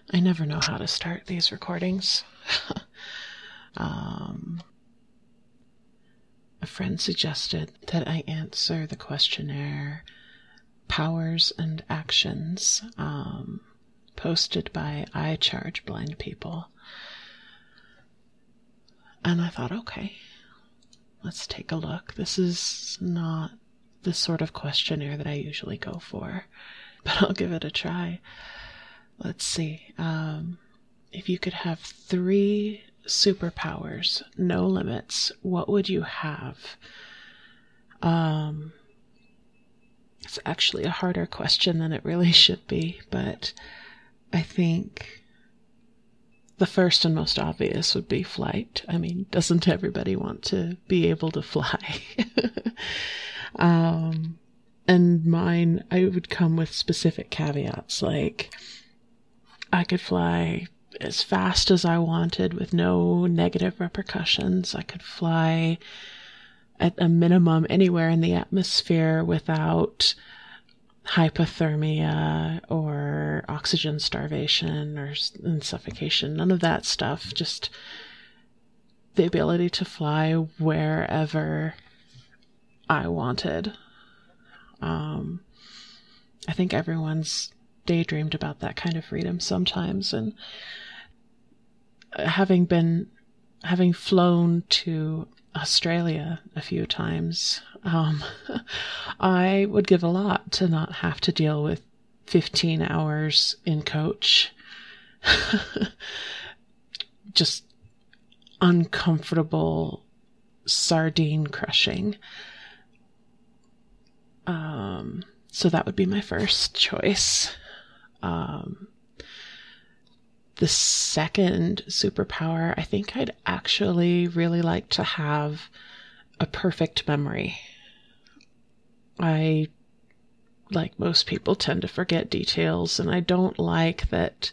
I never know how to start these recordings. A friend suggested that I answer the questionnaire Powers and Actions, posted by I Charge Blind People. And I thought, okay, let's take a look. This is not the sort of questionnaire that I usually go for, but I'll give it a try. Let's see. If you could have 3 superpowers, no limits, what would you have? It's actually a harder question than it really should be, but I think the first and most obvious would be flight. I mean, doesn't everybody want to be able to fly? And mine, I would come with specific caveats, like I could fly as fast as I wanted with no negative repercussions. I could fly at a minimum anywhere in the atmosphere without hypothermia or oxygen starvation or suffocation. None of that stuff. Just the ability to fly wherever I wanted. I think everyone's daydreamed about that kind of freedom sometimes, and having flown to Australia a few times, I would give a lot to not have to deal with 15 hours in coach. Just uncomfortable sardine crushing. So that would be my first choice. The second superpower, I think I'd actually really like to have a perfect memory. I, like most people, tend to forget details, and I don't like that,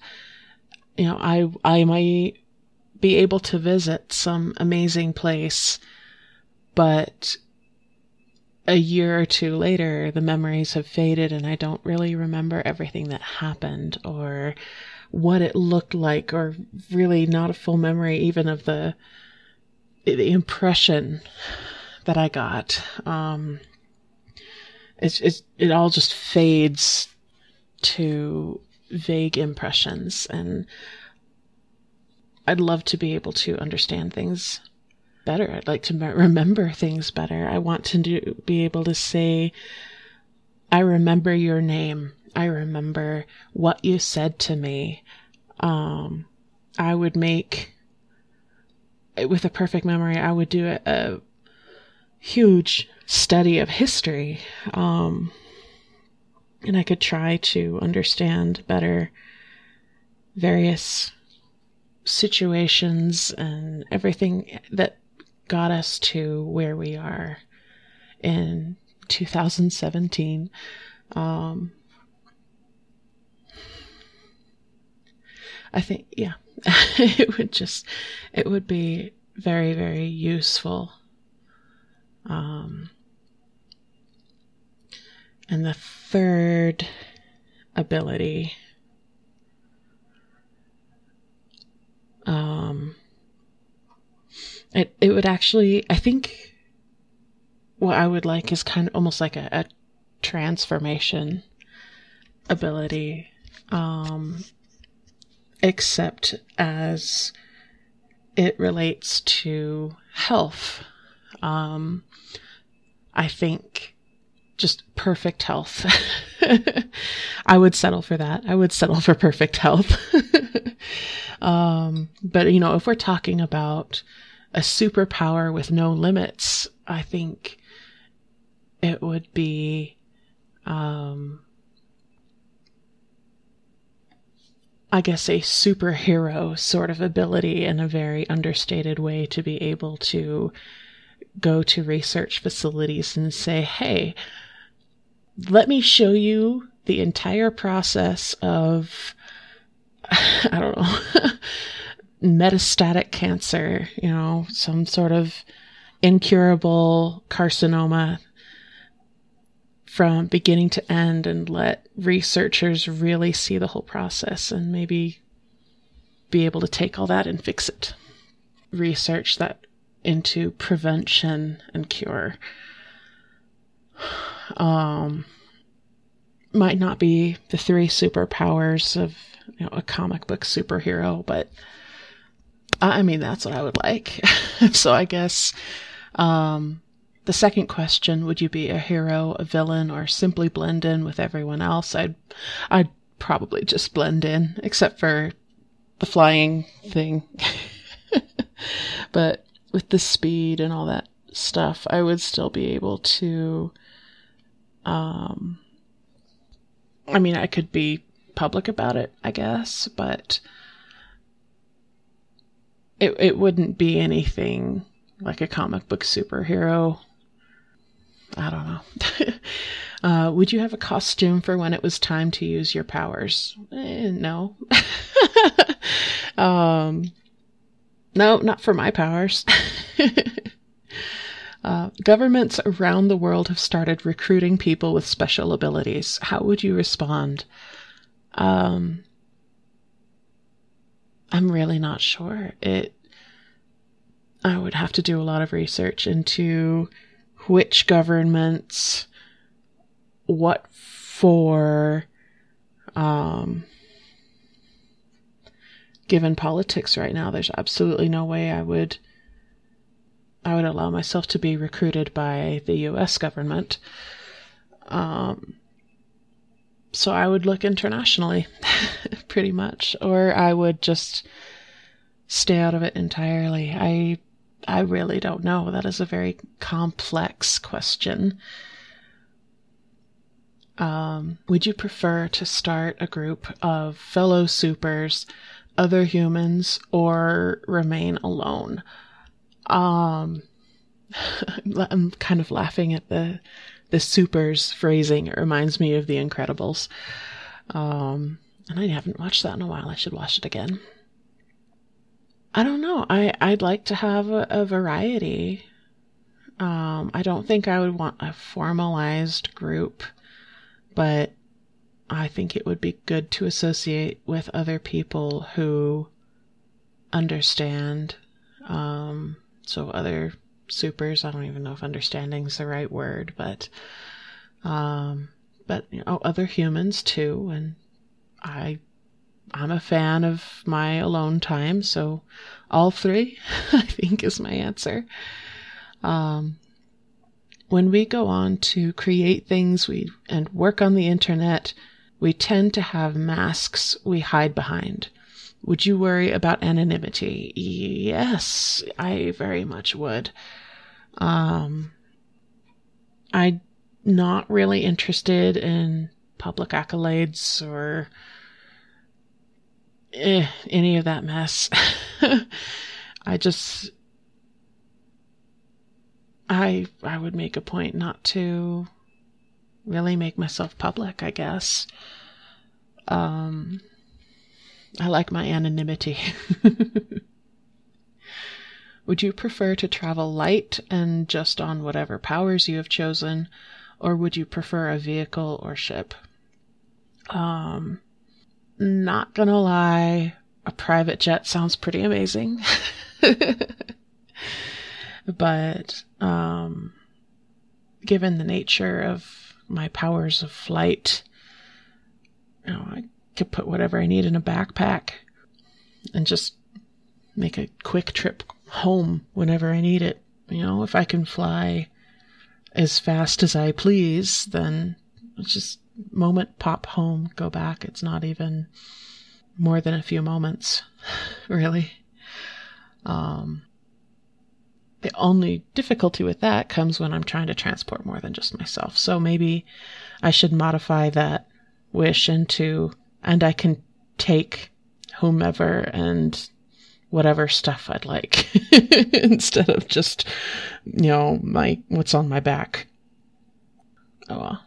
I might be able to visit some amazing place, but a year or two later, the memories have faded and I don't really remember everything that happened or what it looked like, or really not a full memory even of the impression that I got. It all just fades to vague impressions, and I'd love to be able to understand things better. I'd like to remember things better. I want to be able to say, I remember your name. I remember what you said to me. I would make, with a perfect memory, I would do a huge study of history. And I could try to understand better various situations and everything that got us to where we are in 2017. I think, yeah, it would be very, very useful. And the third ability, it would actually, I think what I would like is kind of almost like a transformation ability, except as it relates to health. I think just perfect health. I would settle for that. I would settle for perfect health. But if we're talking about a superpower with no limits, I think it would be, I guess, a superhero sort of ability in a very understated way to be able to go to research facilities and say, hey, let me show you the entire process of, I don't know, metastatic cancer, some sort of incurable carcinoma from beginning to end, and let researchers really see the whole process and maybe be able to take all that and fix it. Research that into prevention and cure. Might not be the 3 superpowers of a comic book superhero, but I mean, that's what I would like. So I guess the second question, would you be a hero, a villain, or simply blend in with everyone else? I'd probably just blend in, except for the flying thing. But with the speed and all that stuff, I would still be able to, I mean, I could be public about it, I guess, but it wouldn't be anything like a comic book superhero. I don't know. Would you have a costume for when it was time to use your powers? No. No, not for my powers. Governments around the world have started recruiting people with special abilities. How would you respond? I'm really not sure. I would have to do a lot of research into which governments, what for, given politics right now, there's absolutely no way I would allow myself to be recruited by the US government. So I would look internationally, pretty much, or I would just stay out of it entirely. I really don't know. That is a very complex question. Would you prefer to start a group of fellow supers, other humans, or remain alone? I'm kind of laughing at the supers phrasing. It reminds me of The Incredibles. And I haven't watched that in a while. I should watch it again. I don't know. I'd like to have a variety. I don't think I would want a formalized group, but I think it would be good to associate with other people who understand. So other supers, I don't even know if understanding is the right word, but other humans too. And I'm a fan of my alone time, so all 3, I think, is my answer. When we go on to create things and work on the internet, we tend to have masks we hide behind. Would you worry about anonymity? Yes, I very much would. I'm not really interested in public accolades or any of that mess. I would make a point not to really make myself public, I guess. I like my anonymity. Would you prefer to travel light and just on whatever powers you have chosen, or would you prefer a vehicle or ship? Not gonna lie, a private jet sounds pretty amazing. But given the nature of my powers of flight, I could put whatever I need in a backpack and just make a quick trip home whenever I need it. If I can fly as fast as I please, then it's just moment, pop home, go back. It's not even more than a few moments, really. The only difficulty with that comes when I'm trying to transport more than just myself. So maybe I should modify that wish into, and I can take whomever and whatever stuff I'd like instead of just, what's on my back. Oh well.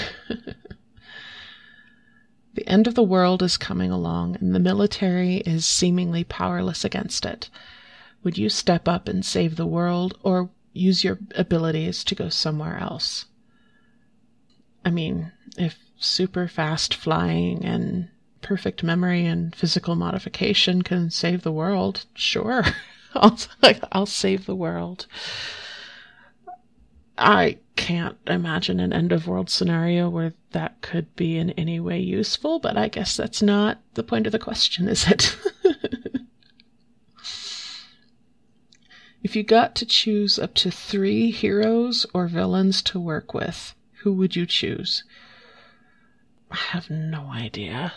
The end of the world is coming along and the military is seemingly powerless against it. Would you step up and save the world or use your abilities to go somewhere else? I mean, if super fast flying and perfect memory and physical modification can save the world, sure, I'll save the world. I can't imagine an end of world scenario where that could be in any way useful, but I guess that's not the point of the question, is it? If you got to choose up to 3 heroes or villains to work with, who would you choose? I have no idea.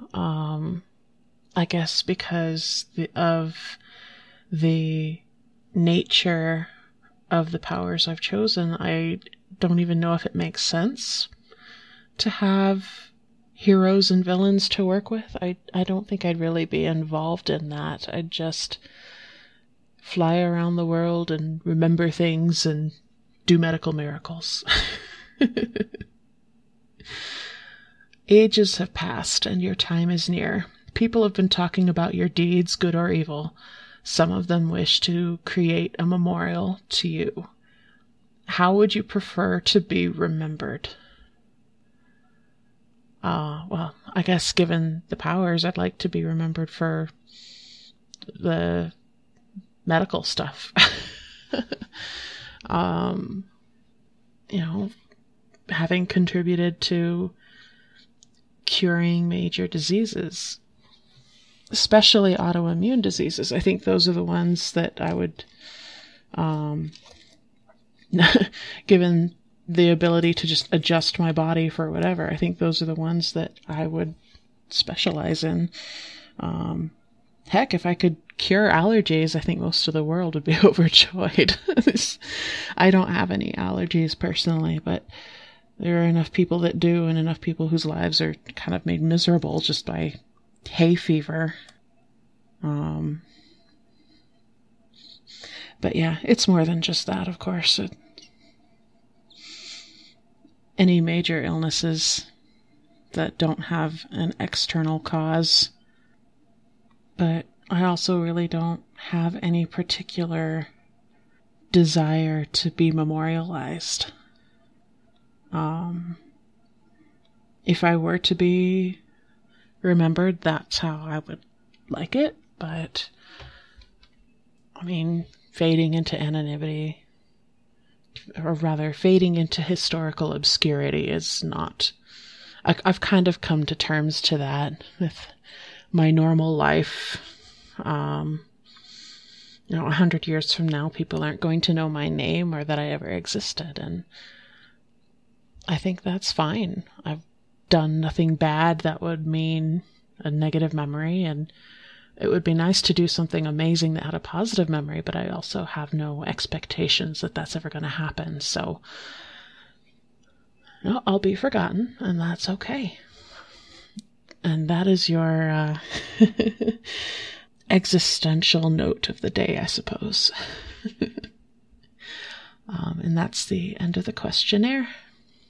I guess because of the nature of the powers I've chosen, I don't even know if it makes sense to have heroes and villains to work with. I don't think I'd really be involved in that. I'd just fly around the world and remember things and do medical miracles. Ages have passed and your time is near. People have been talking about your deeds, good or evil. Some of them wish to create a memorial to you. How would you prefer to be remembered? Well, I guess given the powers, I'd like to be remembered for the medical stuff. Having contributed to curing major diseases, especially autoimmune diseases. I think those are the ones that I would, given the ability to just adjust my body for whatever, I think those are the ones that I would specialize in. Heck, if I could cure allergies, I think most of the world would be overjoyed. I don't have any allergies personally, but there are enough people that do, and enough people whose lives are kind of made miserable just by hay fever. But yeah, it's more than just that, of course. Any major illnesses that don't have an external cause. But I also really don't have any particular desire to be memorialized. If I were to be remembered, that's how I would like it, but I mean, fading into anonymity, or rather fading into historical obscurity, is not... I've kind of come to terms to that with my normal life. 100 years from now, people aren't going to know my name or that I ever existed, and I think that's fine. I've done nothing bad that would mean a negative memory, and it would be nice to do something amazing that had a positive memory, but I also have no expectations that that's ever going to happen, so I'll be forgotten, and that's okay. And that is your existential note of the day, I suppose. And that's the end of the questionnaire.